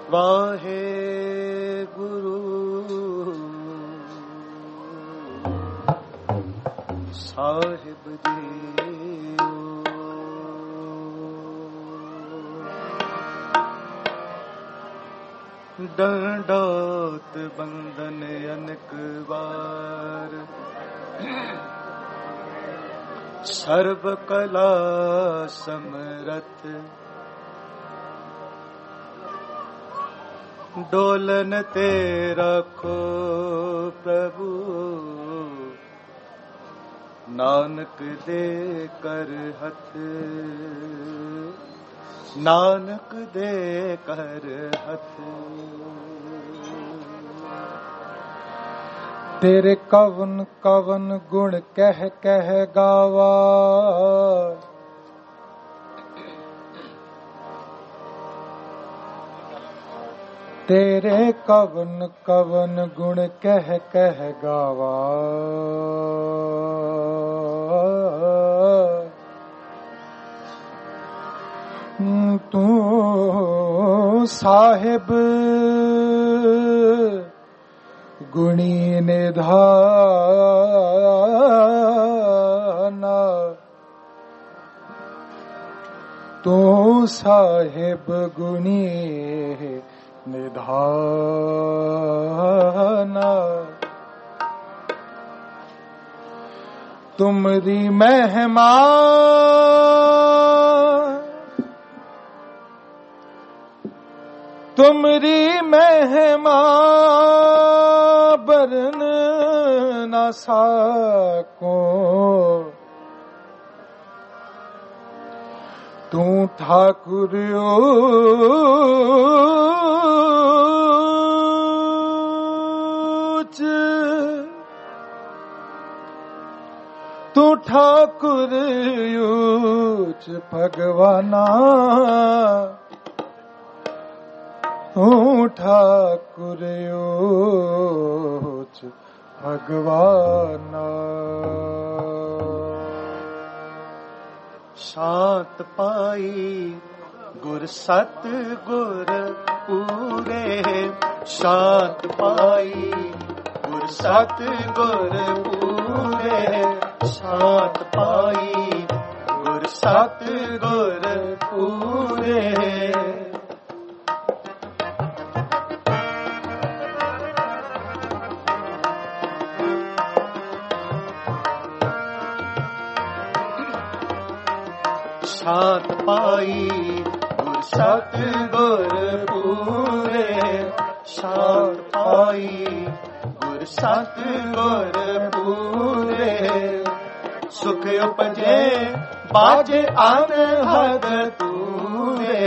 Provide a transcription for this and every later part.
वाहे गुरु साहिब दियो। दंडोत बंदन अनक बार सर्व कला समरथ डोलन ते रखो प्रभु नानक दे कर हथ नानक दे कर हथ। तेरे कवन कवन गुण कह कह गावा तेरे कवन कवन गुण कह कह गावा तू साहिब गुणी निधाना तू साहिब गुणी निधाना। तुमरी महिमा तुमरी महिमा बरन न साको तू ठाकुर तू ठाकुर ऊच भगवाना तू ठाकुर ऊच भगवाना। शांत पाई गुर सत गुर पूरे शांत पाई गुर सत गुर पूरे शांत पाई गुर सत गुर पूरे। शांत पाई गुर सत गुर पूरे शांत पाई गुर सत गुर पूरे। सुख उपजे बाजे अनहद तूरे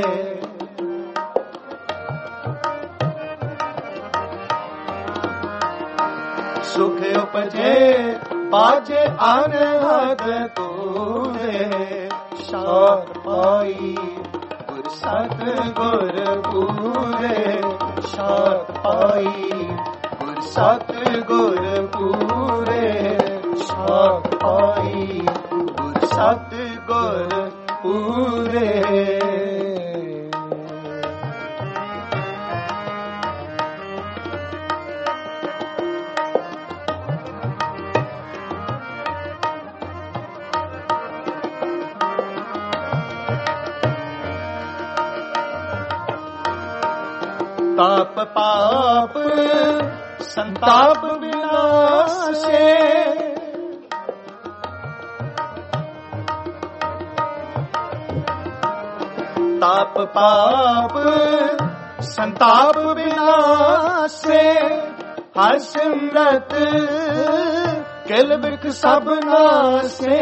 सुख उपजे बाजे अनहद तूरे। शांत पाई गुर सत गुर पूरे शांत पाई गुर सत गुर पूरे शांत पाई गुर सत गुर पूरे। ताप पाप संताप विनाशे ताप पाप संताप विनाशे हर सिमरत किल बिख सब नासे।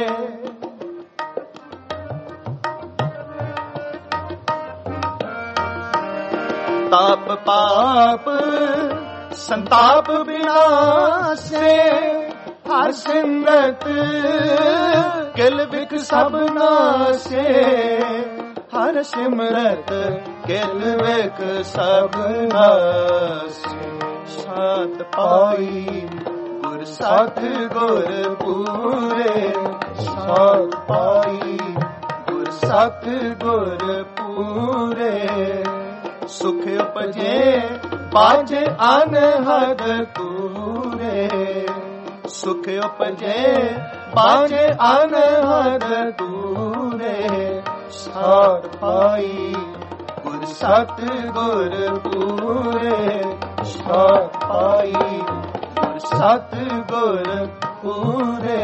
ताप पाप संताप विनाशे हर सिमरत किल बिख सब नासे। हर सिमरत किल बिख सब नासे। शांत पाई गुर सत गुर पूरे शांत पाई गुर सत गुर पूरे ਸੁਖ ਉਪਜੇ ਬਾਝੇ ਅਨਹਦ ਤੂਰੇ ਸੁਖ ਉਪਜੇ ਬਾਝੇ ਅਨਹਦ ਤੂਰੇ ਸਾਧ ਪਾਈ ਗੁਰ ਸਤ ਗੁਰ ਪੂਰੇ ਸਾਧ ਪਾਈ ਗੁਰ ਸਤ ਗੁਰ ਪੂਰੇ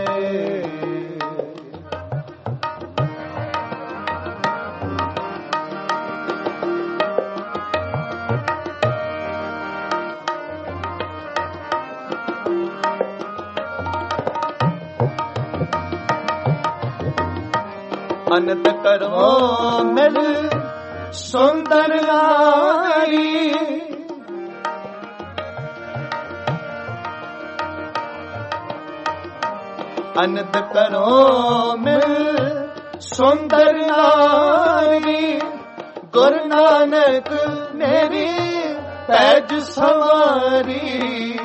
ਅਨੰਦ ਕਰੋ ਮਿਲ ਸੁੰਦਰ ਨਾਰੀ ਅਨੰਦ ਕਰੋ ਮਿਲ ਸੁੰਦਰ ਨਾਰੀ ਗੁਰੂ ਨਾਨਕ ਮੇਰੀ ਪੈਜ ਸਵਾਰੀ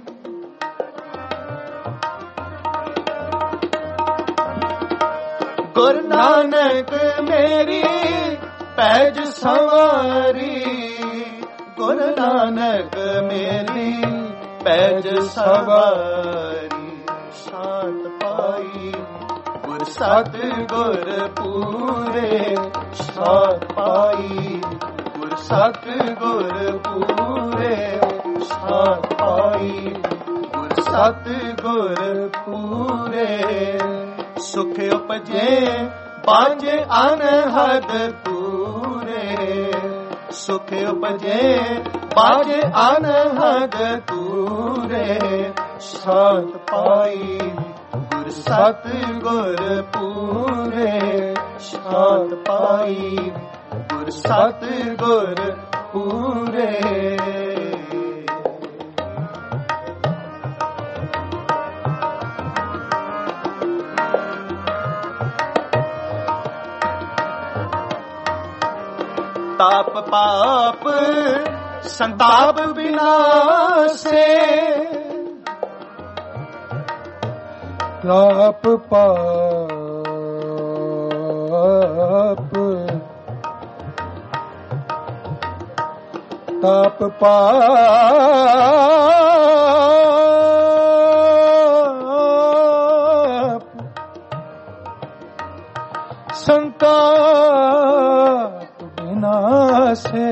ਗੁਰੂ ਨਾਨਕ ਮੇਰੀ ਪੈਜ ਸਵਾਰੀ ਗੁਰੂ ਨਾਨਕ ਮੇਰੀ ਪੈਜ ਸਵਾਰੀ ਸ਼ਾਂਤ ਪਾਈ ਗੁਰ ਸਤ ਗੁਰ ਪੂਰੇ ਸ਼ਾਂਤ ਪਾਈ ਗੁਰ ਸਤ ਗੁਰ ਪੂਰੇ ਸ਼ਾਂਤ ਪਾਈ ਗੁਰ ਸਤ ਗੁਰ ਪੂਰੇ ਸੁਖ ਉਪਜੇ ਬਾਝੇ ਅਨਹਦ ਤੂਰੇ ਸੁਖ ਉਪਜੇ ਬਾਝੇ ਅਨਹਦ ਤੂਰੇ ਸ਼ਾਂਤ ਪਾਈ ਗੁਰ ਸਤ ਗੁਰ ਪੂਰੇ ਸ਼ਾਂਤ ਪਾਈ ਗੁਰ ਸਤ ਗੁਰ ਪੂਰੇ ਤਾਪ ਪਾਪ ਸੰਤਾਪ ਬਿਨਾਸੇ ਤਾਪ ਪਾਪ ਤਾਪ ਪਾਪ ਸੰਤਾਪ ਬਿਨਾਸੇ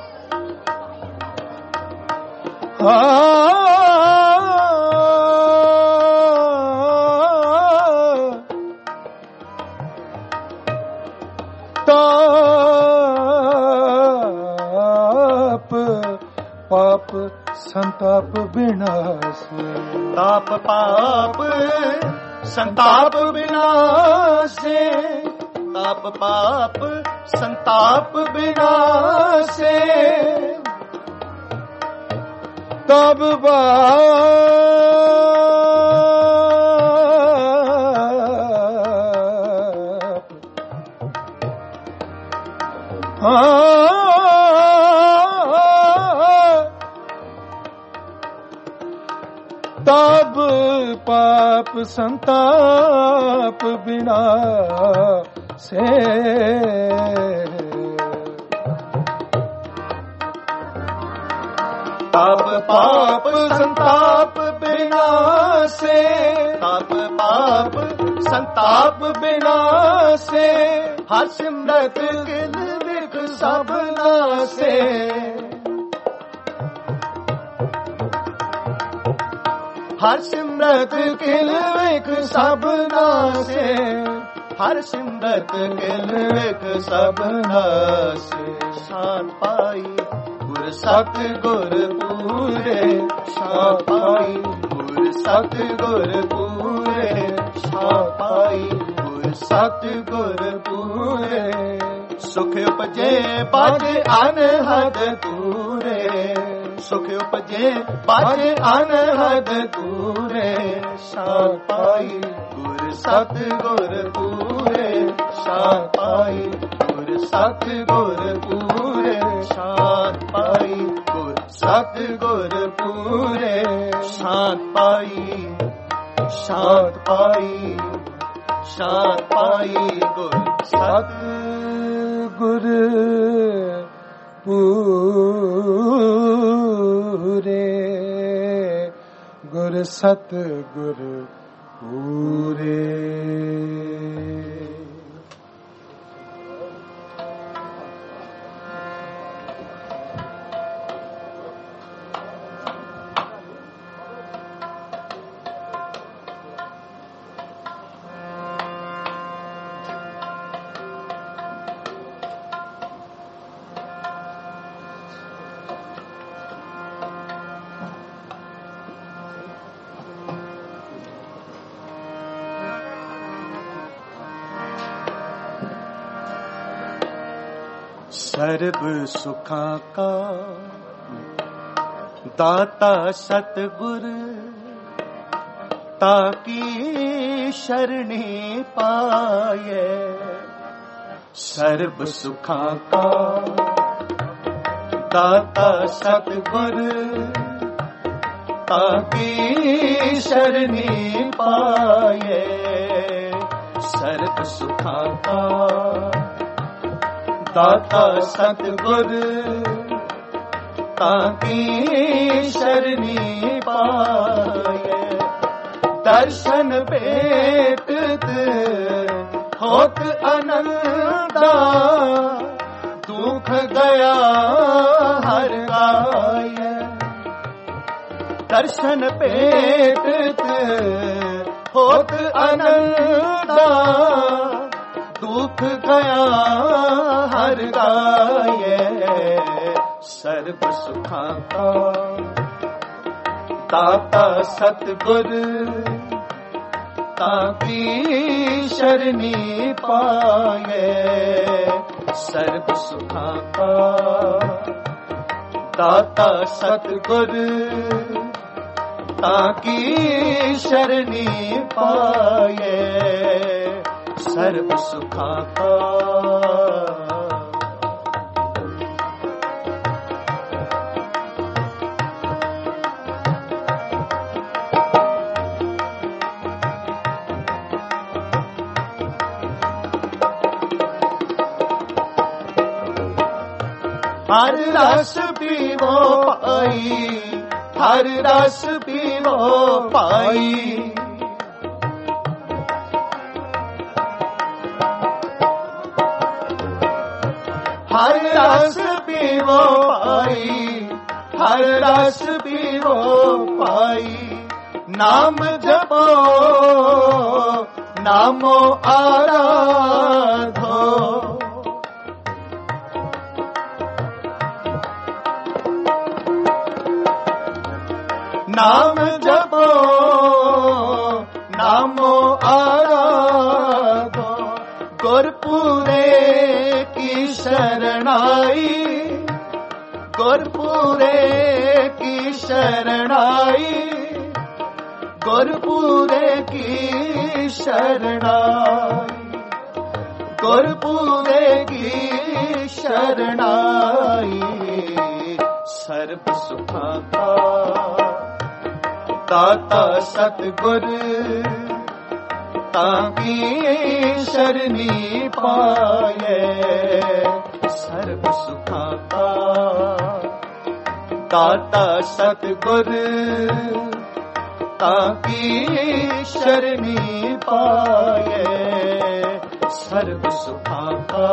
ਤਾਪ ਪਾਪ ਸੰਤਾਪ ਬਿਨਾਸੇ ਤਾਪ ਪਾਪ ਸੰਤਾਪ ਬਿਨਾਸੇ ਤਾਪ ਪਾਪ ਸੰਤਾਪ ਬਿਨਾਸੇ ਤਬ ਤਬ ਪਾਪ ਸੰਤਾਪ ਬਿਨਾਸੇ ਤਾਪ ਪਾਪ ਸੰਤਾਪ ਬਿਨਾਸੇ ਤਾਪ ਪਾਪ ਸੰਤਾਪ ਬਿਨਾਸੇ ਹਰਿ ਸਿਮਰਤ ਕਿਲ ਵਿਖ ਸਭ ਨਾਸੇ ਹਰਿ ਸਿਮਰਤ ਕਿਲ ਵਿਖ ਸਭ ਨਾਸੇ ਹਰਿ ਸਿਮਰਤ ਕਿਲ ਵਿਖ ਸਭ ਨਾਸੇ ਸ਼ਾਂਤ ਪਾਈ ਗੁਰ ਸਤ ਗੁਰ ਪੂਰੇ ਸ਼ਾਂਤ ਪਾਈ ਗੁਰ ਸਤ ਗੁਰ ਪੂਰੇ ਸ਼ਾਂਤ ਪਾਈ ਗੁਰ ਸਤ ਗੁਰ ਪੂਰੇ ਸੁਖ ਉਪਜੇ ਬਾਝੇ ਅਨਹਦ ਤੂਰੇ ਸੁਖ ਉਪਜੇ ਬਾਝੇ ਅਨਹਦ ਤੂਰੇ ਸ਼ਾਂਤ ਪਾਈ ਗੁਰ ਸਤ ਗੁਰ ਪੂਰੇ ਸ਼ਾਂਤ ਪਾਈ ਗੁਰ ਸਤ ਗੁਰ ਪੂਰੇ ਸ਼ਾਂਤ ਪਾਈ ਗੁਰ ਸਤ ਗੁਰ ਪੂਰੇ ਸ਼ਾਂਤ ਪਾਈ ਸ਼ਾਂਤ ਪਾਈ ਸ਼ਾਂਤ ਪਾਈ ਗੁਰ ਸਤ ਗੁਰ पूरे गुर सत गुर पूरे। सर्ब सुखा का दाता सतगुर ताकी शरणी पाए। सर्ब सुखा का दाता सतगुर ताकी शरणी पाए। सर्ब सुखा का दाता सतगुर ताकी शरणी पाए। दर्शन भेटत होत आनंदा दुख गया हर गाय। दर्शन भेटत होत आनंदा दुख गया हर गाये। सर्ब सुखा का दाता सतगुर ताकी शरणी पाए। सर्ब सुखा का दाता सतगुर ताकी शरणी पाए। सर्ब सुखा का हर रस पीवो पाई, हर रस पीवो पाई। हर रस पीवो पाई, हर रस पीवो पाई। नाम जपो नामो आराधो। नाम जपो नामो आराधो। गुरपुरे की शरणाई, गुरपुरे की शरणाई, गुरपुरे की शरणाई, गुरपुरे की शरणाई। सर्ब सुखा का दाता सतगुर ताकी शरणी पाए। सर्ब सुखा का दाता सतगुर ताकी शरणी पाए। सर्ब सुखा का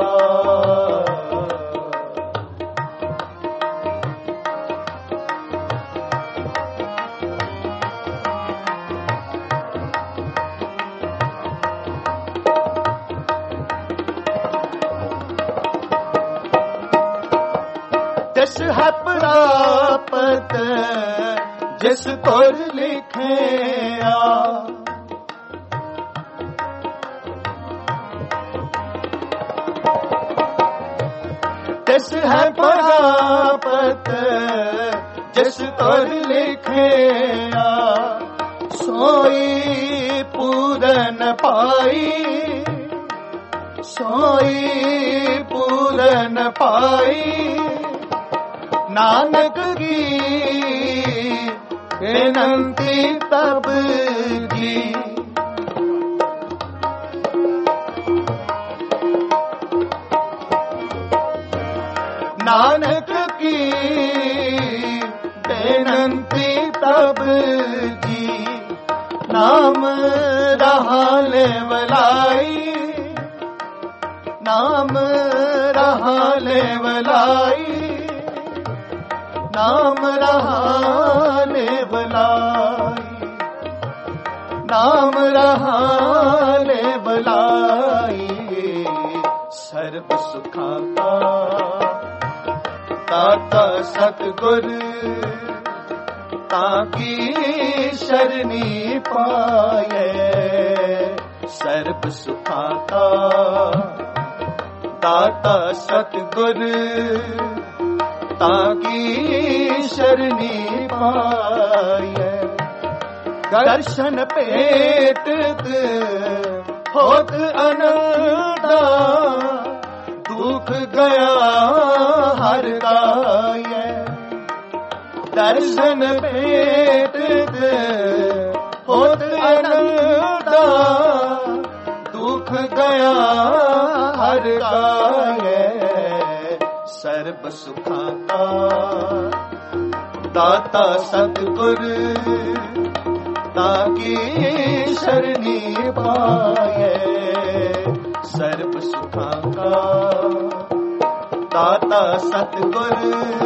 जिस है प्राप्त जिस तुर लिखे आ। जिस है प्राप्त जिस तुर लिखे आ। सोई पूरन पाई, सोई पूरन पाई। नानक की बेनंती तब की। नानक की बेनंती तब जी, नाम रहा लेवलाई, नाम रहा लेवलाई, नाम रहा लेवलाई, नाम रहा लेवलाई। सर्व सुखा का दाता सतगुर, ताकी शरणी पाए। सर्व सुखा का दाता सतगुर, ताकी शरणी पाए। दर्शन पेट होत अनंता, दुख गया हर गाये। दर्शन पेट होत अनंता, दुख गया हर गाये। सर्व सुखा का दाता सतगुर, ताकी शरणी पाए। सर्व सुखा का दाता सतगुर,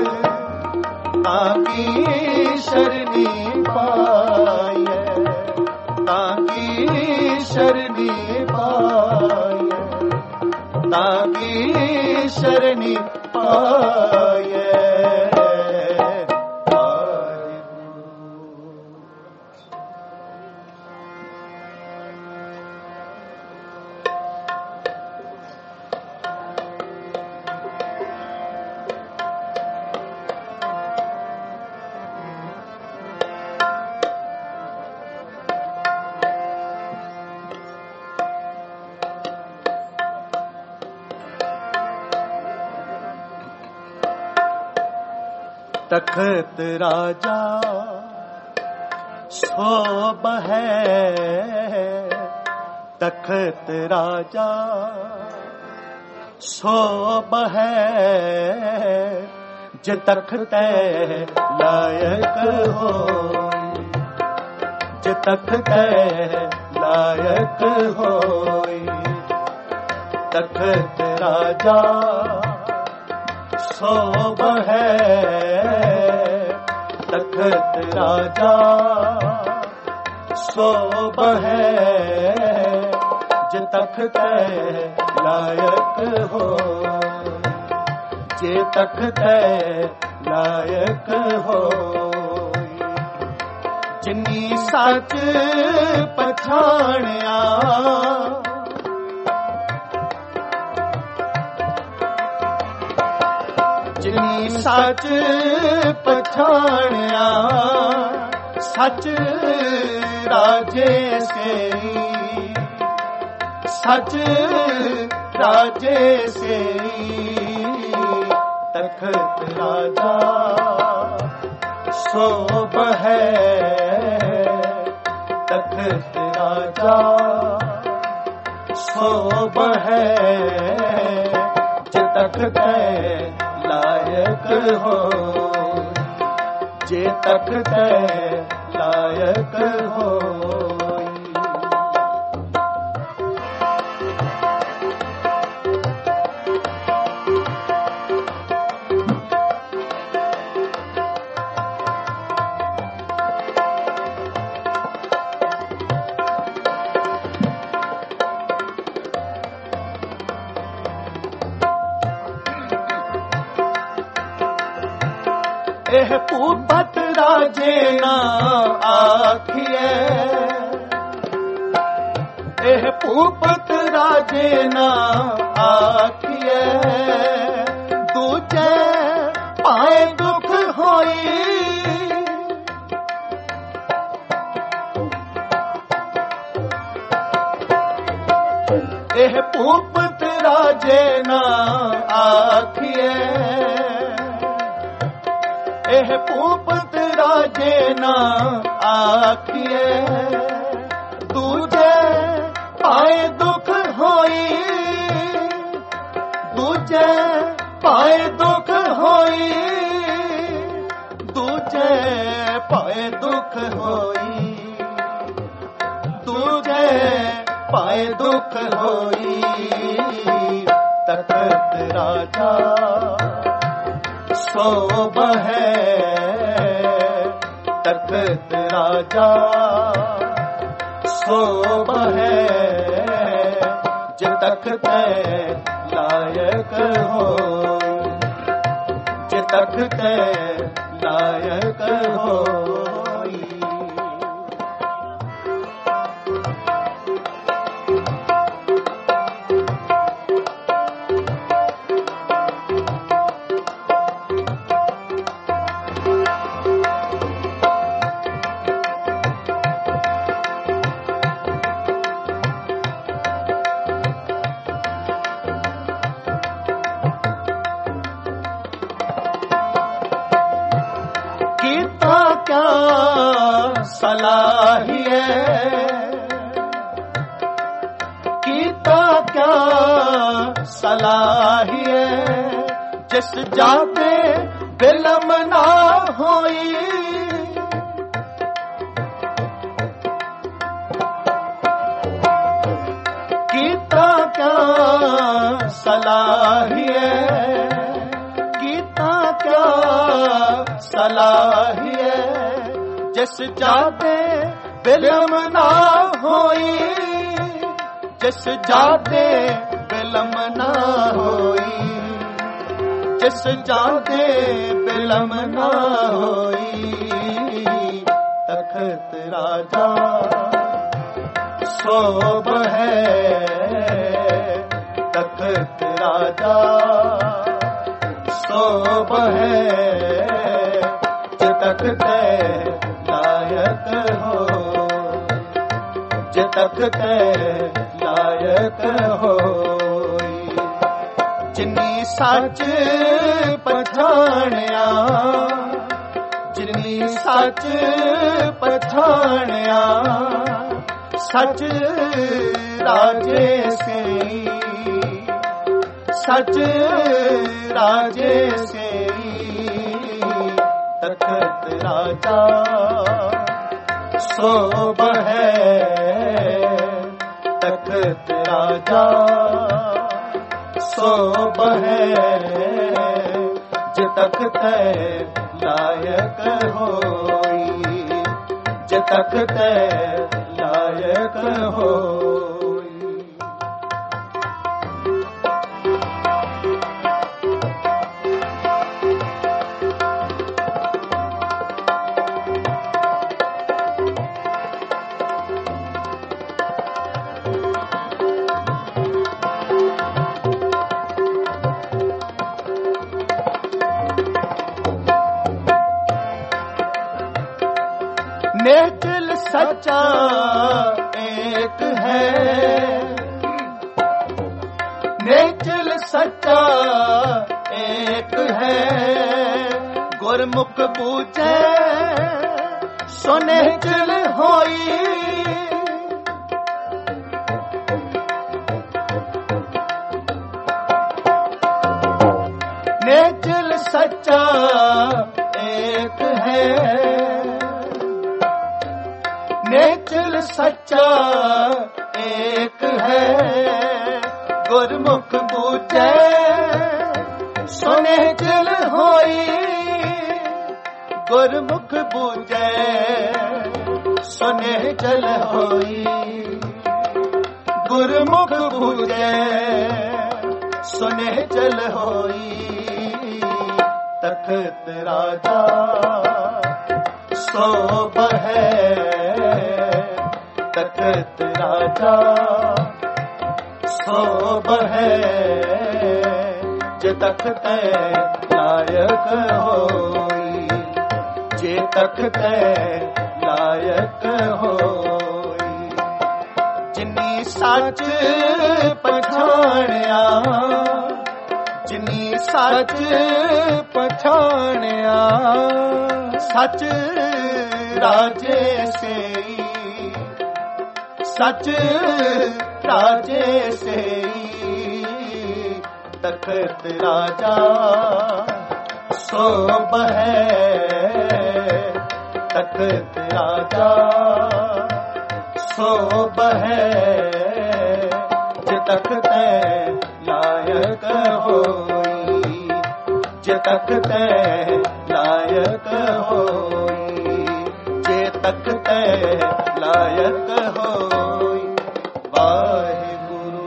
ताकी शरणी पाए। ताकी शरणी पाए, ताकी शरणी पाए। तखत राजा सोब है, तखत राजा सोब है। जे तखते लायक हो, जे तखते लायक हो। तखत राजा सोब है, तखत राजा सोब है। जे तखते लायक हो, जे तखते लायक हो। जिनी सच पछाणिया, जिनी सच पछाणिया, सच राजे से, सच राजे से। तखत राजा सोब है, तखत राजा सोब है। जे तखते लायक हो, जे तखते लायक हो। एह भूपत राजे ना आखिए, एह भूपत राजे ना आखिए। दूजे पाए दुख होई, एह भूपत राजे ना आखिए। एह भूपत राजे ना आखिए। दूजे पाए दुख होई, दूजे पाए दुख लायक होई तखत राजा शोभ है तखत राजा शोभ है जे तखत लायक होई जे तखत लायक होई। सलाहिए कीता क्या सलाहिए जिस जाते बिलम ना होई कीता क्या सलाहिए कीता क्या सलाहिए जिस जाते बिलम ना होई जिस जाते बिलम ना होई जिस जाते बिलम ना होई तखत राजा शोभ है तखत राजा शोभ है जे तखत लायक हो जे तखत लायक हो जिन्नी सच पछाणिया जिन्नी सच पछाणिया सच राजे से सच राजे से तखत राजा शोभ है तखत राजा शोभ है जे तखत लायक होई जे तखत लायक होई। नेचल सच्चा एक है नेचल सच्चा एक है गुरमुख पूछे सो नेचल होई नेचल सच्चा एक है नेचल सच्चा एक है गुरमुख बूझे सो नेचल होई गुरमुख बूझे सो नेचल होई गुरमुख बूझे सो नेचल होई तखत राजा शोभ है तखत राजा शोभ है जे तखत लायक होई जे तखत लायक होई जिन्नी सच पछाणिया जिन्नी सच पछाणिया सच राजे से सच राजे से तखत राजा शोभ है तखत राजा शोभ है तखते लायक होई, जे तखते लायक होई, जे तखते लायक होई। वाहिगुरु।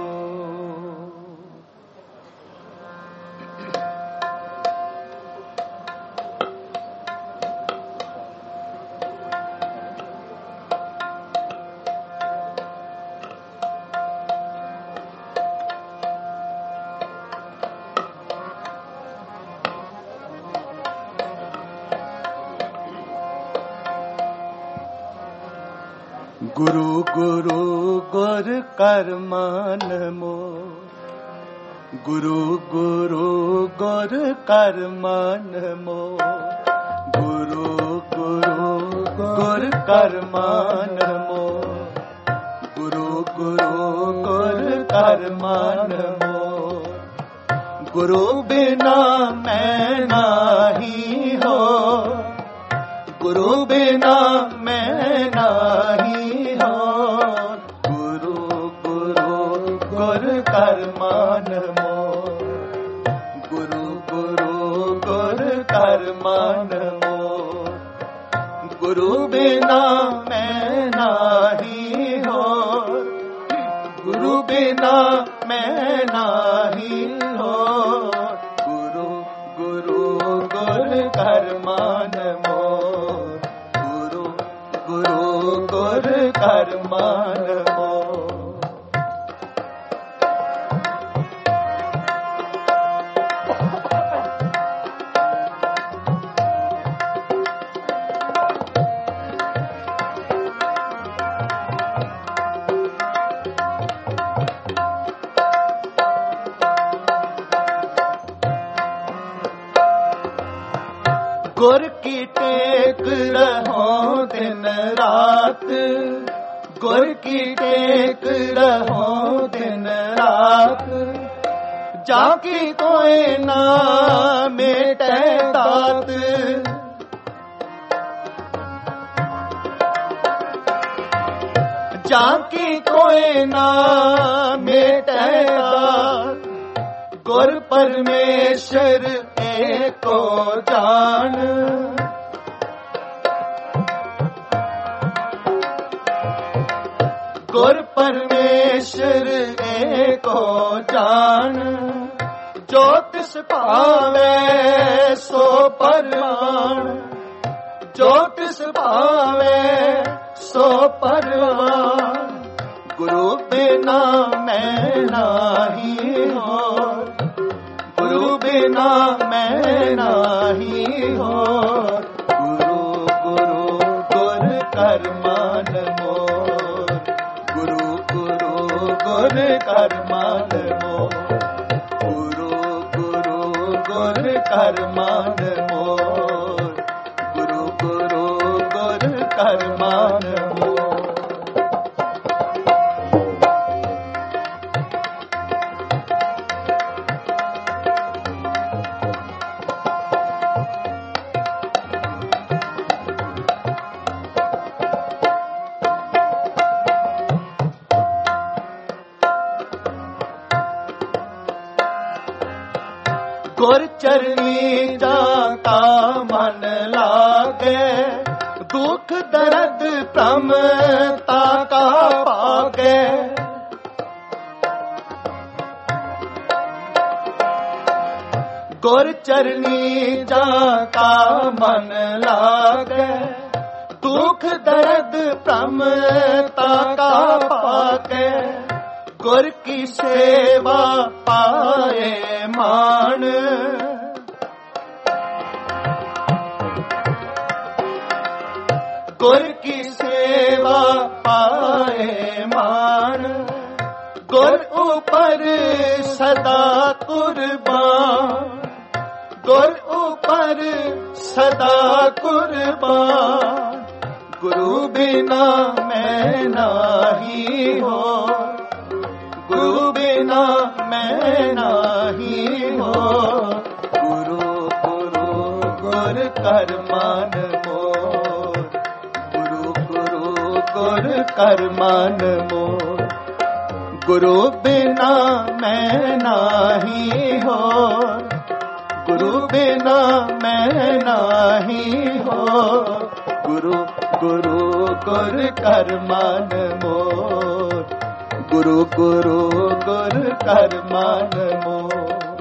गुरु गुरु गुर कर मान मोर, गुरु गुरु गुर कर मान मोर, गुरु गुरु गुर कर मान मोर, गुरु गुरु गुर कर मान मोर। गुरु बिना मैं नाही हो, गुरु बिना मैं नाही हो, गुरु गुरु गुर कर मान मोर, गुरु गुरु गुर कर मान मोर। गुरु बिना मैं नाही हो, गुरु बिना मैं नाही हो, गुरु गुरु गुर कर मान मोर, गुरु गुरु गुर कर मान मोर। गुर की टेक रहो दिन रात, गुर की टेक रहो दिन रात, जाकी कोई ना मेटे तात, जाकी कोई ना मेटे तात। गुर परमेश्वर एको जान, गुर परमेश्वर एको जान। जो तिस पावे सो परवान, जो तिस पावे सो परवान। गुरु बिना मैं नाही हो, गुरु बिना मैं नाही हो, गुरु गुरु गुर कर मान मोर, गुरु गुरु गुर कर मान मोर, गुरु गुरु गुर कर मान मोर, गुरु गुरु गुर कर मान मोर। गुर चरनी जाता मन लागे, दुख दर्द प्रमता का पागे। गुर चरनी जाता मन लागे, दुख दर्द प्रमता का पागे। गुर की सेवा पाए मान, गुर की सेवा पाए मान। गुर ऊपर सदा कुर्बान, गुर ऊपर सदा कुर्बान। गुरु बिना मैं नाही हो, गुरु बिना मैं नाही हो, गुरु गुरु गुर कर मान मोर, गुरु गुरु गुर कर मान मोर, गुरु बिना मैं नाही हो, गुरु बिना मैं नाही हो। गुरु गुरु गुर कर मान मोर, गुरु गुरु गुर कर मान मोर।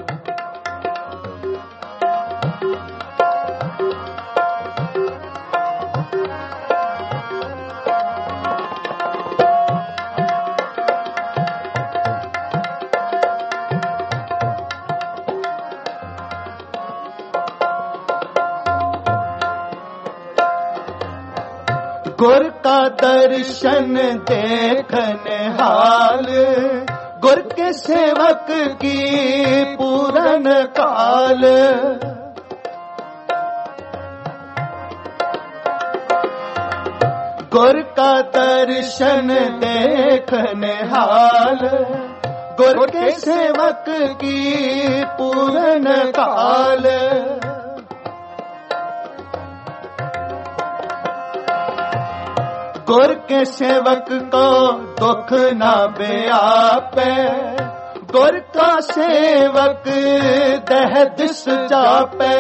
गुर का दर्शन देखने हाल, गुर के सेवक की पूरन काल। गुर का दर्शन देखने हाल, गुर के सेवक की पूरन काल। गुर के सेवक को दुख ना व्यापे, गुर का सेवक दह दिस जापे।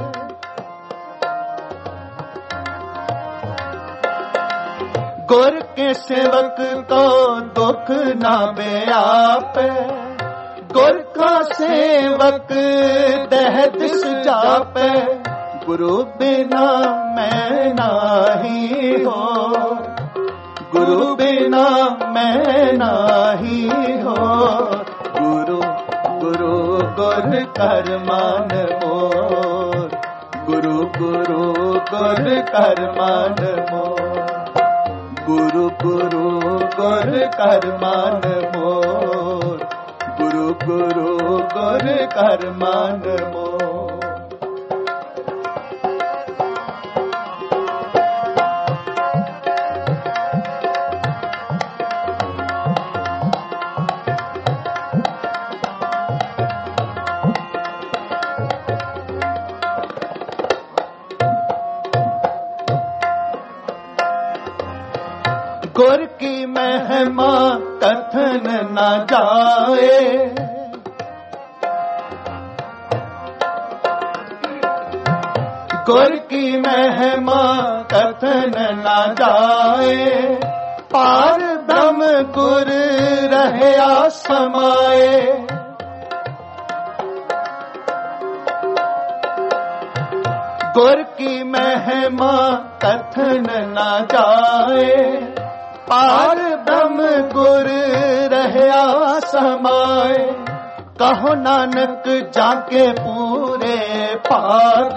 गुर के सेवक को दुख ना व्यापे, गुर का सेवक दह दिस जापे। गुरु बिना मैं नाही हो, गुरु बिना मैं नाही हो। गुरु गुरु गुर कर मान मोर, गुरु गुरु गुर कर मान मोर। गुरु गुरु गुर कर मान मोर, गुरु गुरु गुर कर मान मोर। गुर की महिमा कथन न जाए, गुर की महिमा कथन न जाए। पार ब्रह्म गुर रहया समाए, गुर की महिमा कथन न जाए। पार ब्रह्म गुर रहया समाए। कहो नानक जाके पूरे पाग,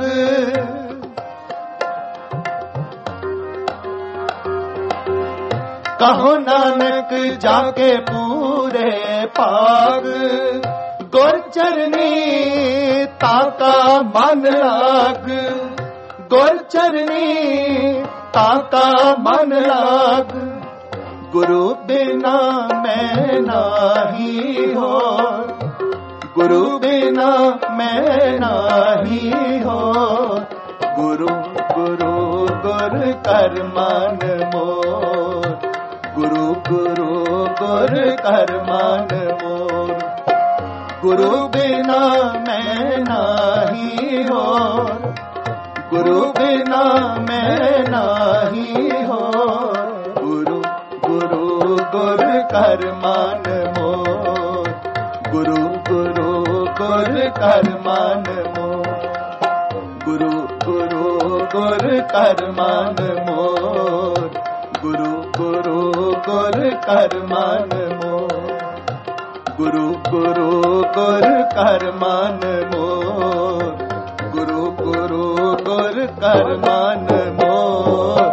कहो नानक जाके पूरे पाग। गुर चरनी ताका मन लाग, गुर चरनी ताका मन लाग। गुरु बिना मैं नाही हो, गुरु बिना मैं नाही हो। गुरु गुरु गुर कर मान मोर, गुरु गुरु गुर कर मान मोर। गुरु बिना मैं नाही हो, गुरु बिना मैं नाही हो। गुरु गुरु गुर कर मान मोर, गुरु गुरु गुर कर मान मोर। गुरु गुरु गुर कर मान मोर, गुरु गुरु गुर कर मान मोर। गुरु गुरु गुर कर मान मोर, गुरु गुरु गुर कर मान मोर।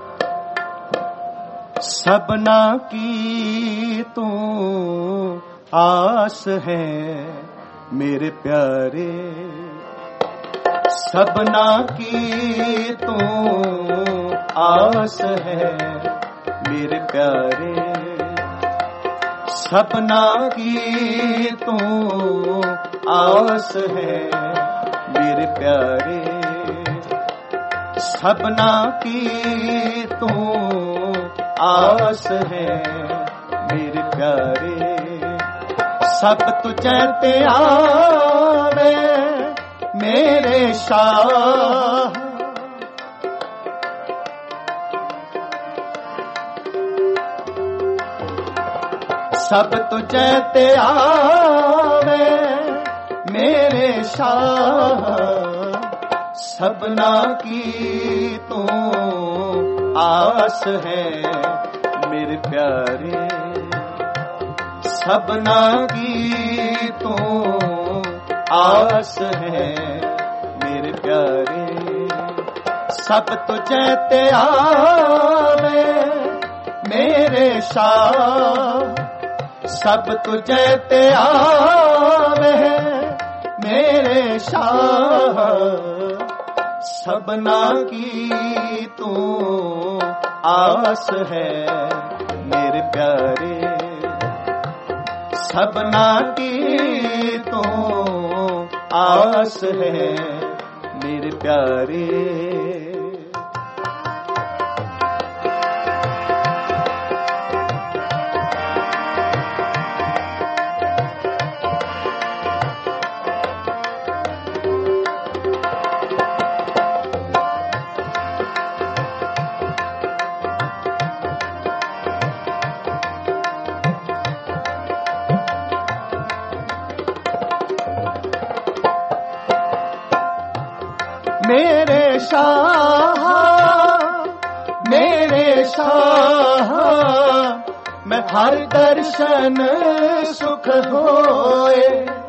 सबना की तू आस है मेरे प्यारे, सबना की तू आस है मेरे प्यारे, सबना की तू आस है मेरे प्यारे, सबना की तू आस है मेरे प्यारे, सब तुझे ते आवे मेरे शाह, सब तुझे ते आवे मेरे शाह, सबना की तू आस है मेरे प्यारे, सबना की तू आस है मेरे प्यारे, सब तुझे ते आवे मेरे शाह, सब तुझे ते आवे मेरे शाह, सबना की तू आस है मेरे प्यारे, सबना की तू आस है मेरे प्यारे। मेरे शाह, मेरे शाह, मैं हर दर्शन सुख होए,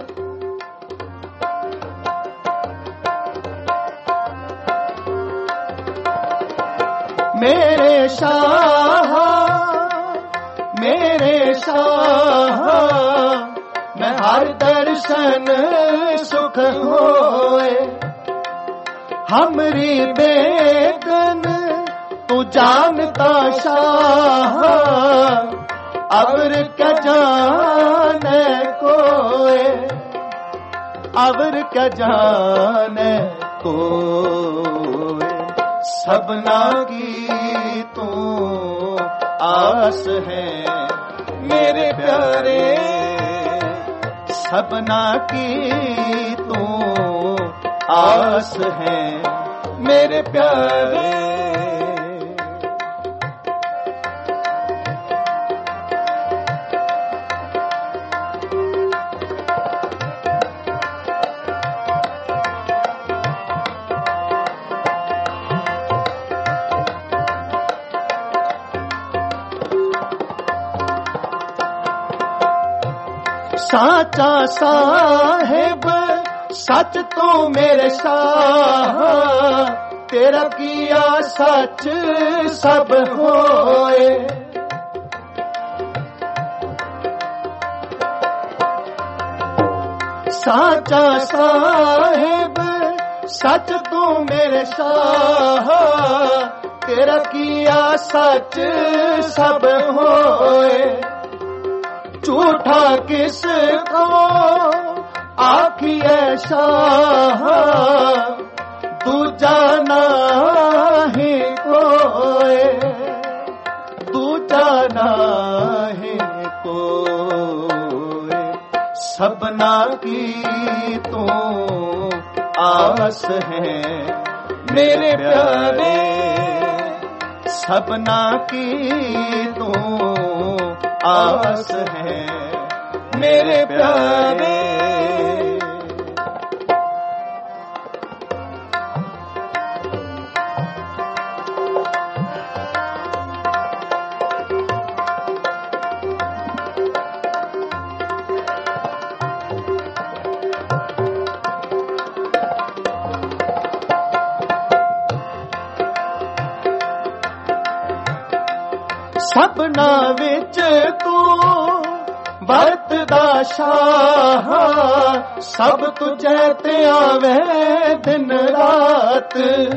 मेरे शाह, मेरे शाह, मैं हर दर्शन सुख होए, हमरी बेगन तू जानता शाह, अवर क्या जाने कोई, अवर क्या जाने कोई, सबना की तू आस है मेरे प्यारे, सबना की तू आस है मेरे प्यारे। साचा साहेब सच तू मेरे शाह, तेरा किया सच सब होए, साचा साहेब सच तू मेरे शाह, तेरा किया सच सब होए, झूठा किसको आखिए शाह, दूजा नाही कोई, दूजा नाही कोई, सबना की तू आस है मेरे प्यारे, सबना की तू आस है मेरे प्यारे। सपना विच तू ਵਰਤਦਾ ਸ਼ਾਹ ਸਭ ਤੁਝੇ ਤੇ ਆਵੇ ਦਿਨ ਰਾਤ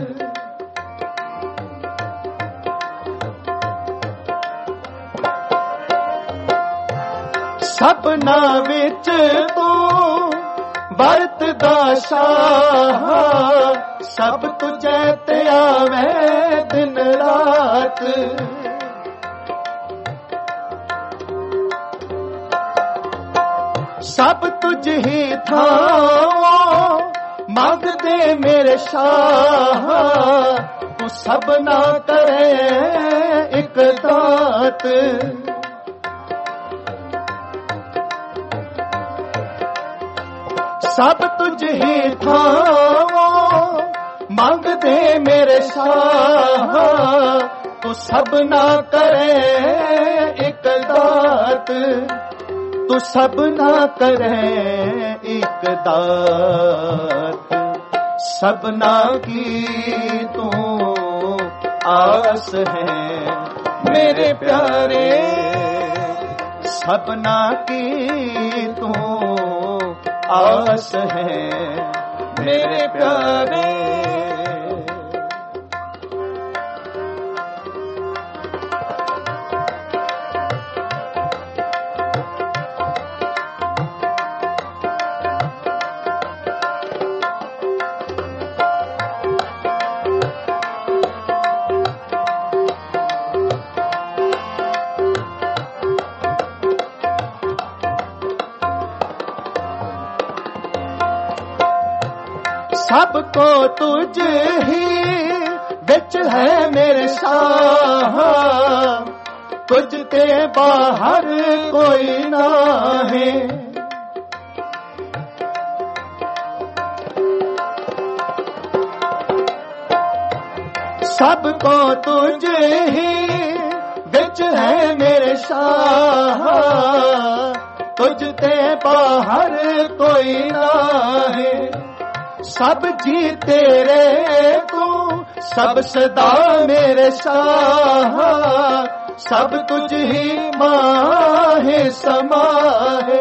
ਸਭਨਾ ਵਿੱਚ ਤੂੰ ਵਰਤਦਾ ਸ਼ਾਹ ਸਭ ਤੁਝੇ ਤੇ ਆਵੇ ਦਿਨ ਰਾਤ ਸਭ ਤੁਝ ਹੀ ਥਾਂ ਮੰਗਦੇ ਮੇਰੇ ਸ਼ਾਹ ਤੂੰ ਸਭਨਾ ਕਰੇ ਇੱਕ ਦਾਤ ਸਭ ਤੁਝ ਹੀ ਥਾਂ ਮੰਗਦੇ ਮੇਰੇ ਸ਼ਾਹ ਤੂੰ ਸਭਨਾ ਕਰੇ ਇੱਕ ਦਾਤ ਤੂੰ ਸਭਨਾ ਕਰੇ ਇੱਕ ਦਾਤ ਸਭਨਾ ਕੀ ਤੂੰ ਆਸ ਹੈ ਮੇਰੇ ਪਿਆਰੇ ਸਭਨਾ ਕੀ ਤੂੰ आस है मेरे प्यारे सबको तुझ ही बिच है मेरे शाह तुझ के बाहर कोई ना है सबको तुझ ही बिच है मेरे शाह तुझ के बाहर कोई ना है सब जी तेरे तू सब सदा मेरे शाह सब तुझ ही माहे समाहे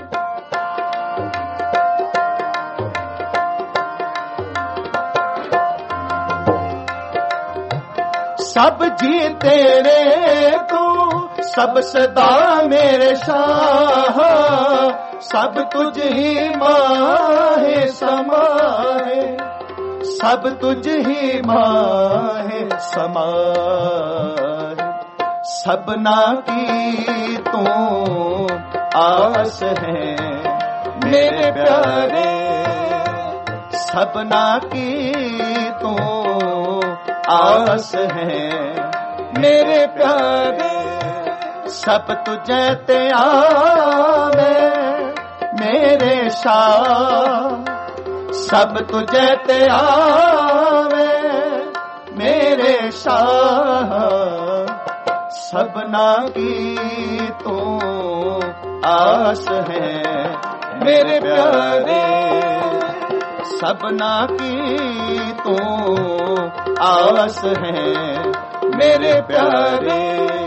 सब जी तेरे तू सब सदा मेरे शाह सब तुझ ही माहे समाहे सब तुझ ही माहे समाहे सबना की तू आस है मेरे प्यारे सबना की तू आस है मेरे प्यारे सब तुझे ते आवे मेरे शाह सब तुझे ते आवे मेरे शाह सबना की तू आस है मेरे प्यारे सबना की तू आस है मेरे प्यारे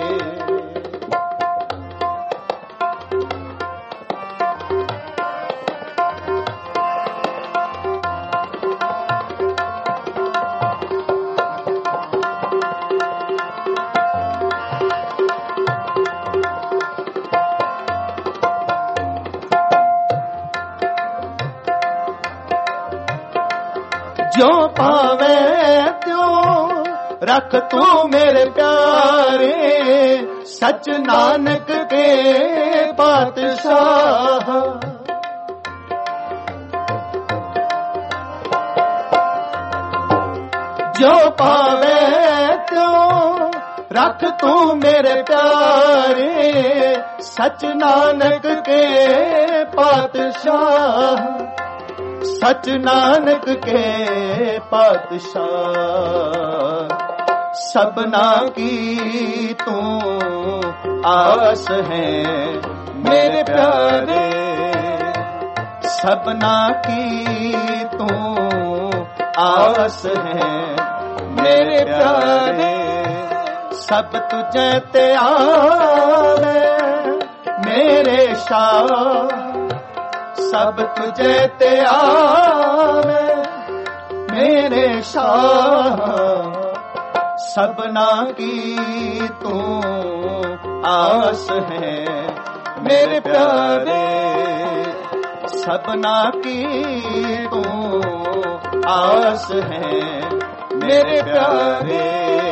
जो पावे त्यों रख तू मेरे प्यारे सच नानक के पातशाह जो पावे त्यों रख तू मेरे प्यारे सच नानक के पातशाह सच नानक के पातशाह सबना की तू आस है मेरे प्यारे सबना की तू आस है मेरे प्यारे सब तुझे ते आवे मेरे शाह सब तुझे ते आवे, मेरे शाह सबना की तू आस है, मेरे प्यारे सबना की तू आस है, मेरे प्यारे,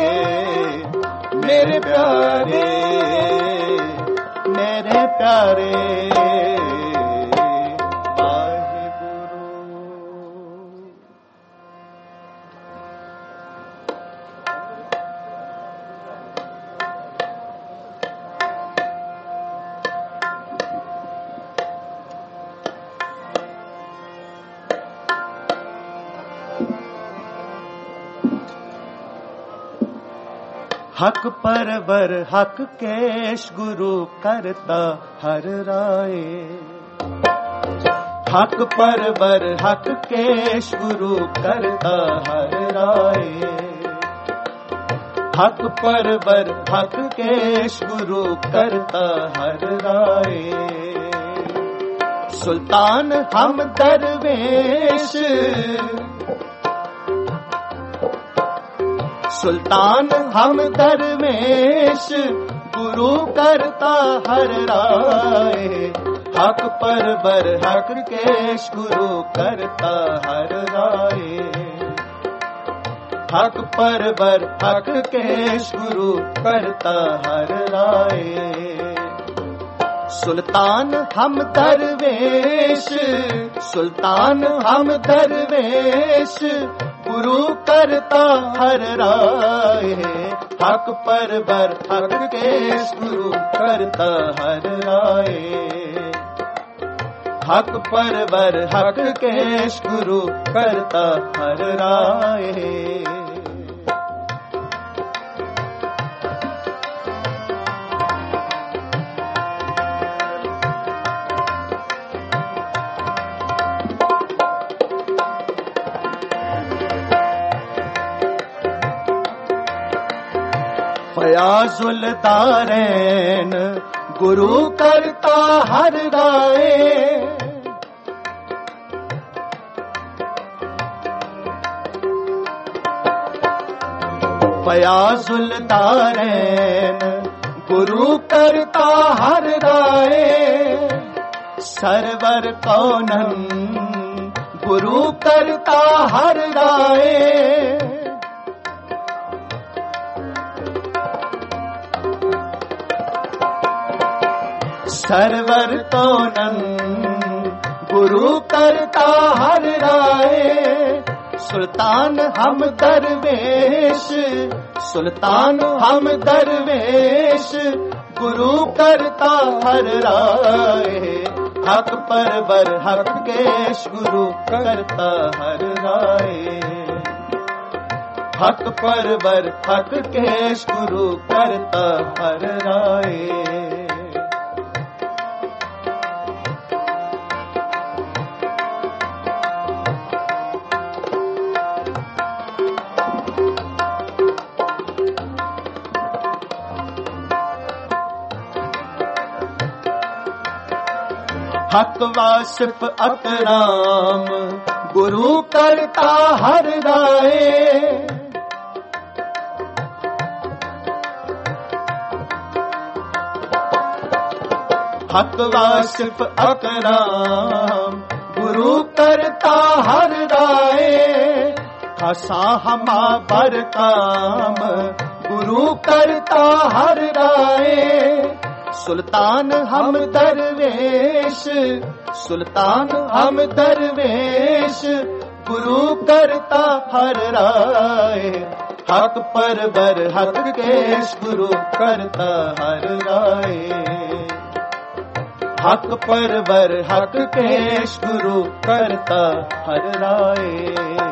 मेरे प्यारे, मेरे प्यारे हक परवर हक केश गुरु करता हर राय, हक परवर हक केश गुरु करता हर राय, हक परवर हक केश गुरु करता हर राय। सुल्तान हम दरवेश, सुल्तान हम दरवेश गुरु करता हर राय, हक परवर हक केश गुरु करता हर राय, हक परवर हक केश गुरु करता हर राय। सुल्तान हम दरवेश, सुल्तान हम दरवेश गुरु करता हर राय, हक परवर हक केश गुरु करता हर राय, हक परवर हक केश गुरु करता हर राय। फयाजुल दारैन गुरु करता हर राय, फयाजुल दारैन गुरु करता हर राय, सरवर कौनन गुरु करता हर राय, सरवर कौनन गुरु करता हर राय। सुल्तान हम दरवेश, सुल्तान हम दरवेश गुरु करता हर राय, हक परवर हक केश गुरु करता हर राय, हक परवर हक केश गुरु करता हर राय। हक वासिफ अकराम गुरु करता हर राय, हक वासिफ अकराम गुरु करता हर राय, खासा हमा बर काम गुरु करता हर राय। सुल्तान हम दरवेश, सुल्तान हम दरवेश गुरु करता हर राय, हक परवर हक केश गुरु करता हर राय, हक परवर हक केश गुरु करता हर राय।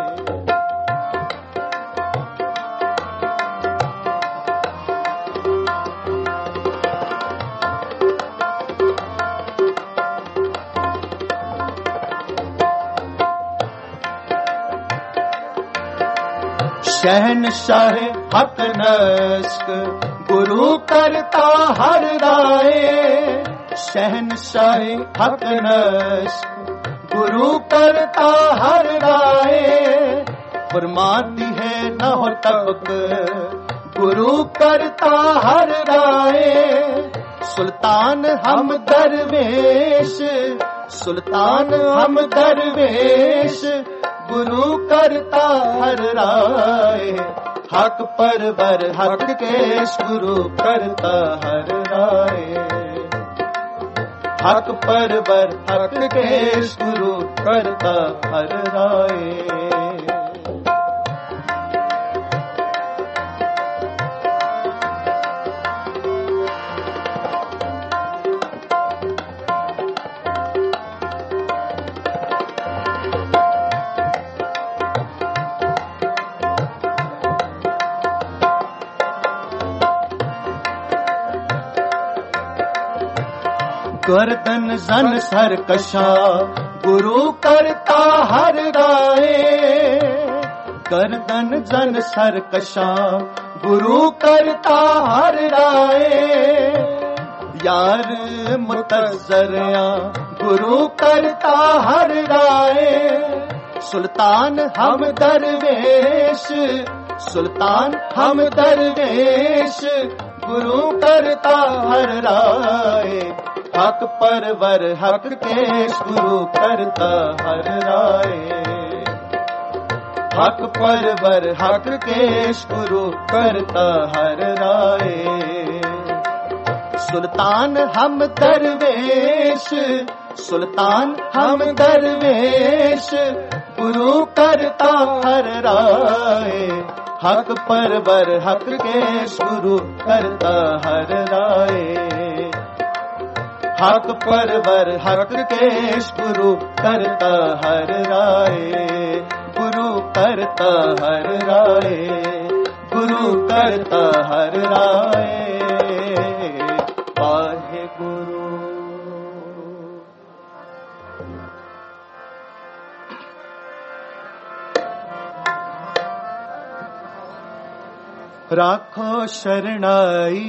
शहनशाह हक नस्क गुरु करता हर राय, शहनशाहे हक नश्क गुरु करता हर राय फरमाती है न हो तबक गुरु करता हर राय सुल्तान हम दरवेश सुल्तान हम दरवेश गुरु करता हर राय हक परवर हक केश गुरु करता हर राय हक परवर हक केश गुरु करता हर राय गर्दन जन सर कशा गुरु करता हर राय गर्दन जन सर कशा गुरु करता हर राय यार मुतज़रिया गुरु करता हर राय सुल्तान हम दरवेश सुल्तान हम दरवेश गुरु करता हर राय हक परवर हक केश गुरु करता हर राय हक परवर हक केश गुरु करता हर राय सुल्तान हम दरवेश सुल्तान हम दरवेश गुरु करता हर राय हक परवर हक केश गुरु करता हर राय हक परवर हक केश गुरु करता हर राय गुरु करता हर राय गुरु करता हर राय वाहे गुरु राखो शरणाई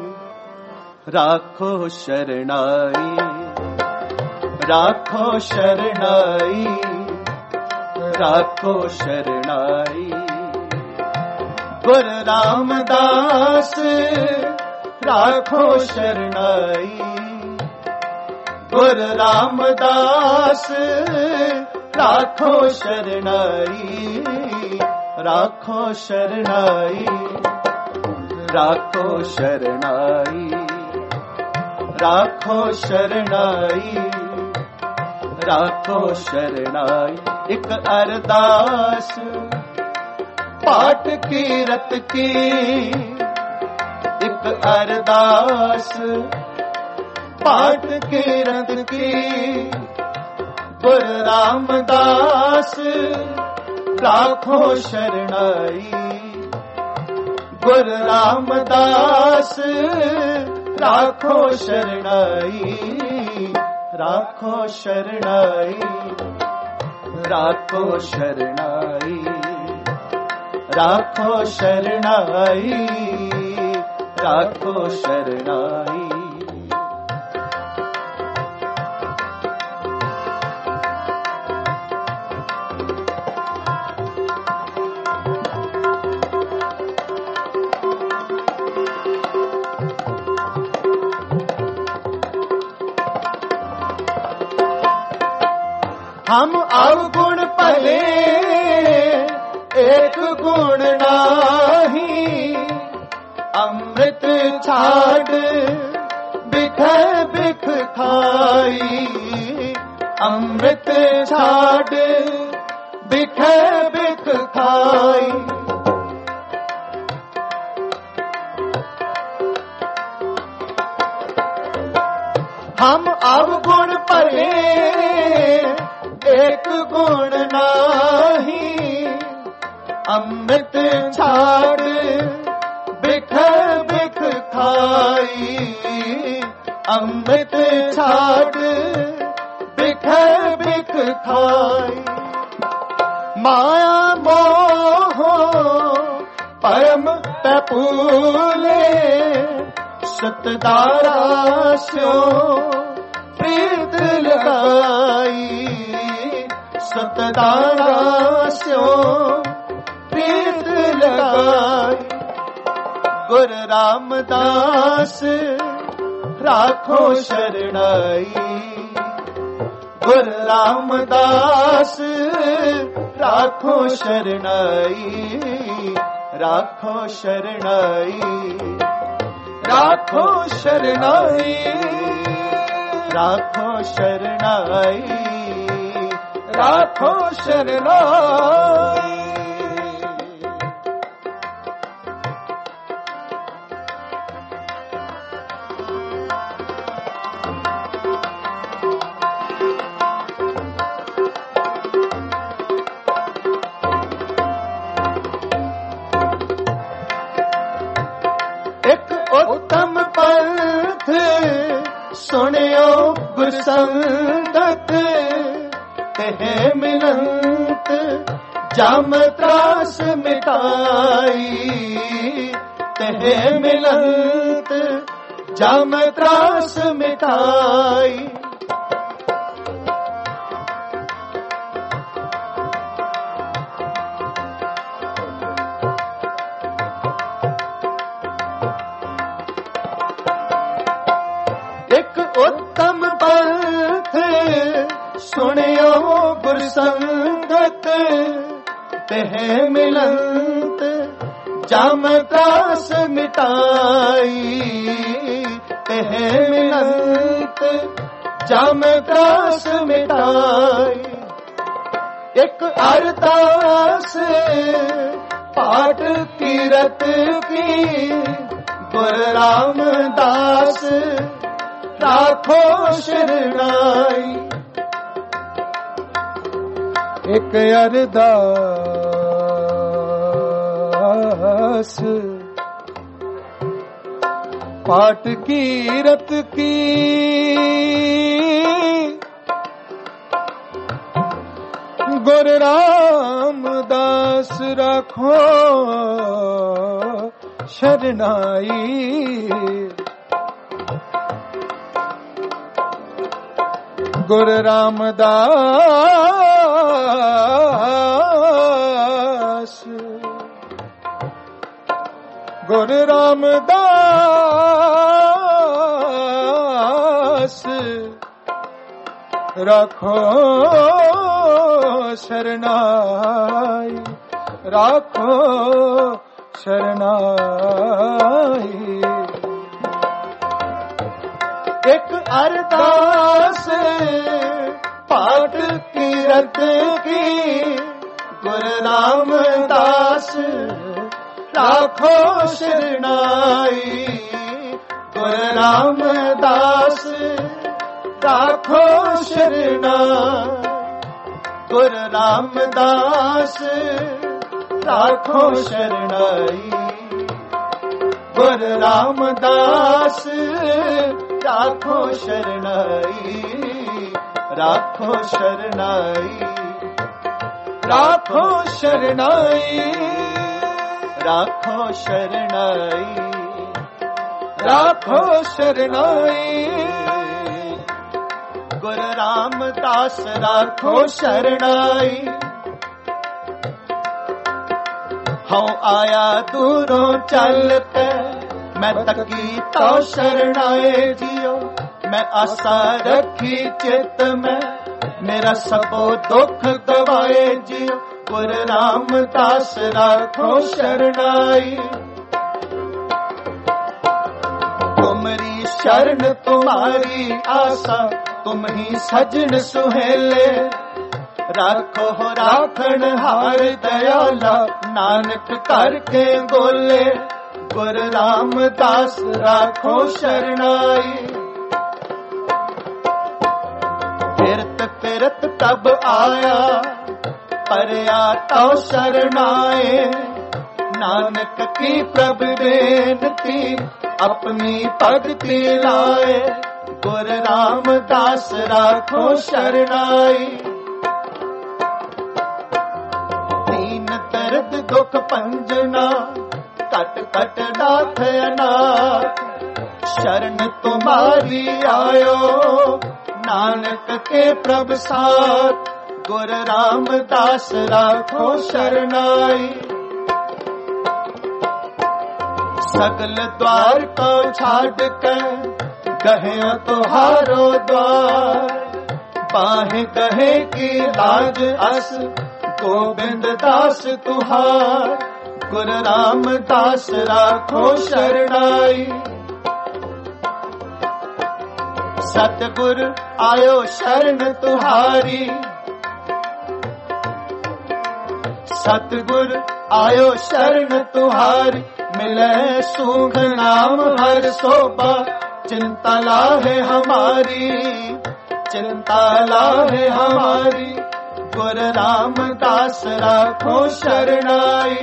राखो शरणाई राखो शरणाई राखो शरणाई गुरु रामदास राखो शरणाई गुरु रामदास राखो शरणाई राखो शरणाई राखो शरणाई राखो शरणाई राखो शरणाई एक अरदास पाठ कीरत की एक अरदास पाठ कीरत की गुरु रामदास राखो शरणाई गुरु रामदास राखो शरणाई राखो शरणाई राखो शरणाई राखो शरणाई राखो शरणाई हम अवगुण भले एक गुण नाही अमृत छाड़ बिख बिख खाई अमृत छाड़ बिख बिख खाई हम अवगुण भले एक गुण नाही अमृत छाड़ बिख बिख खाई अमृत छाड़ बिख बिख खाई माया मोह परम तपूले सतदारा स्यो प्रीत लगाई, सतदारा स्यो प्रीत लगाई। गुरु रामदास राखो शरणाई, गुरु रामदास राखो शरणाई, राखो शरणाई, राखो शरणाई, राखो शरणाई, राखो शरणाई। उत्तम पंथ सुनियो गुरसंगत, तेह मिलंत जाम त्रास मिटाई, तेह मिलंत जाम त्रास मिटाई। उत्तम पंथ सुनियो गुरसंगत, तेह मिलंत जाम त्रास मिटाई, तेह मिलंत जाम त्रास मिटाई। एक अरदास पाठ कीरत की, गुरु रामदास राखो शरणाई। एक अरदास पाठ कीरत की, गुरु रामदास राखो शरणाई। गुरु रामदास, गुरु रामदास राखो शरणाई, राखो शरणाई। एक अरदास पाठ कीरत की, गुरु रामदास राखो शरणाई, गुरु रामदास राखो शरणाई। गुरु रामदास राखो शरणाई, गुरु रामदास राखो शरणाई, राखो शरणाई, राखो शरणाई, राखो शरणाई, राखो शरणाई। गुरु रामदास राखो शरणाई। हाँ आया दूरों चलते, मैं तकी तो शरणाए जियो, मैं आशा रखी चित में, मेरा सबो दुख दबाए जियो। गुरु रामदास राखो शरणाई। तुमरी शरण तुम्हारी आशा, तुम ही सजन सुहेले, राखो राखण हार दयाला, नानक करके बोले। गुरु रामदास राखो शरणाई। फिरत फिरत तब आया, परया तो शरणाए, नानक की प्रभु बेनती, अपनी भक्ति लाए। गुरु रामदास राखो शरणाई। दीन दर्द दुख पंजना, कट कट नाथ अनाथ, शरण तुम्हारी आयो, नानक के प्रभ साथ, गुर रामदास राखो शरणाई। सगल द्वार को छाड़ कर कहे तुहारो द्वार, बाहें कहे की लाज अस, गोविंद दास तुहार, गुर रामदास राखो शरणाई। सतगुर आयो शरण तुहारी, सतगुर आयो शरण तुहारी, मिले सुख नाम हर शोभा, चिंता लाहे हमारी, चिंता लाहे हमारी, गुर रामदास राखो शरणाई।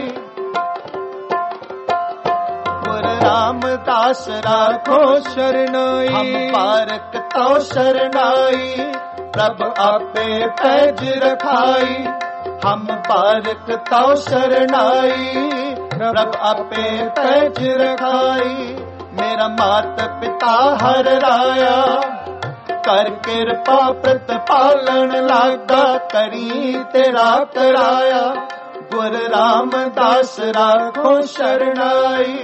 गुर रामदास राखो शरणाई, हम पारक तो शरणाई, प्रभ आपे पैज रखाई। हम पारक तो शरणाई, प्रभ आपे पैज रखाई। मेरा मात पिता हर राया, कर कृपा प्रतिपालन लागा, करी तेरा कराया। गुर रामदास राखो शरणाई।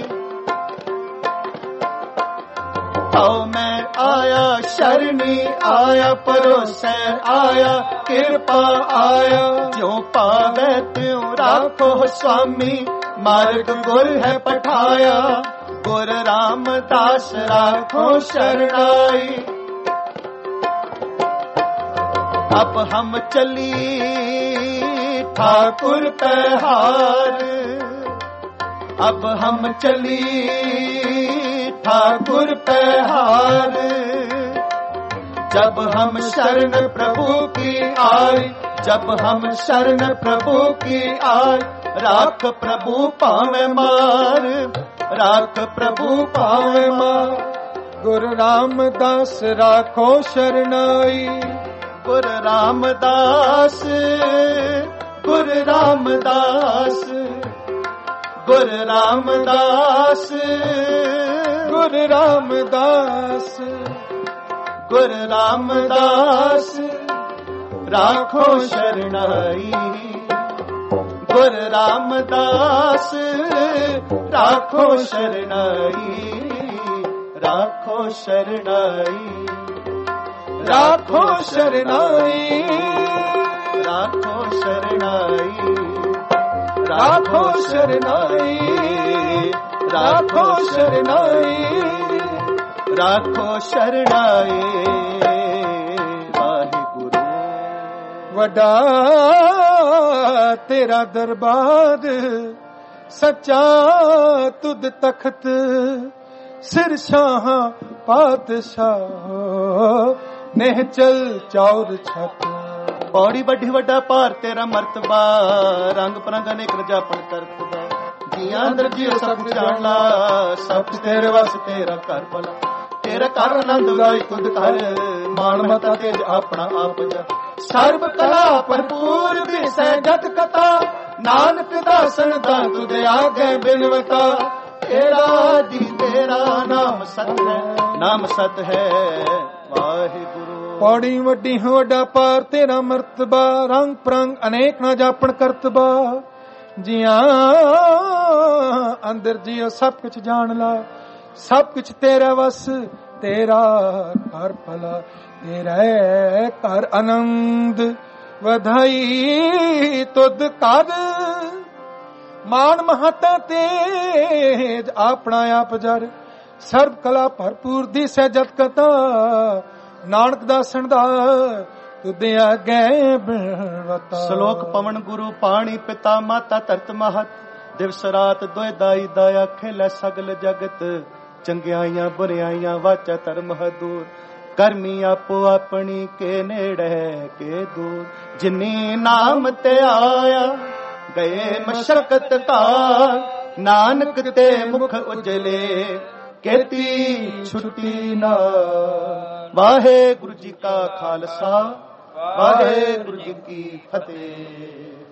आओ मैं आया शरणी आया, परोसै आया कृपा आया। जो पावे त्यों राखो स्वामी, मार्ग गुर है पठाया। गुर रामदास राखो शरणाई। अब हम चली ठाकुर पे हार, अब हम चली ठाकुर पे हार। जब हम शरण प्रभु की आए, जब हम शरण प्रभु की आए, राख प्रभु पावे मार, राख प्रभु पावे मार। गुरु रामदास राखो शरणाई। गुरु रामदास, गुरु रामदास, गुरु रामदास, गुरु रामदास, गुरु रामदास राखो शरणाई। गुरु रामदास राखो शरणाई, राखो शरणाई, राखो शरणाई, राखो शरणाई, राखो शरणाई, राखो शरणाई, राखो शरणाई। वाहिगुरु वड्डा तेरा दरबार, सच्चा तुद तख्त, सिर शाह पातशाह, नेह चल चौर छत। पौड़ी बड़ी वड्डा पार तेरा मर्तबा, रंग परंग अनेक रजापन करतबा। जिया अंदर जियो सब कुछ जान ला, सब कुछ तेरे वास तेरा कर भला। तेरा कर आनंद गाई खुद कर, मान मता तेज अपना आप जा। सर्व कला भरपूर दिसै जत कथा, नानक दासन दा तुझे आगे बिनवता। तेरा जी तेरा नाम सत है, नाम सत है वाहिगुरु। पौड़ी वड्डी वड्डा पार तेरा मर्तबा, रंग परंग अनेक ना जापन करतबा। जिया अंदर जियो सब कुछ जान ला, सब कुछ तेरा वस, तेरा कर भला। तेरा कर आनंद वधाई तुद कर, मान महता तेज अपना आप जर। सर्व कला भरपूर दिसै जत कथा, नानक दासन दा तुदे आगे बिनवता। श्लोक पवन गुरु पाणी पिता माता धरत महत, दिवस रात दोए दाई दाया खेलै सगल जगत। चंगियाइयां बुरियाइयां वाचा धर्म दूर, करमी आपो अपनी के नेड़े के दूर। जिनी नाम ते आया गए मशक्कत काल, नानक ते मुख उजले केती छुट्टी ना। वाहे गुरु जी का खालसा, वाहे गुरु जी की फतेह।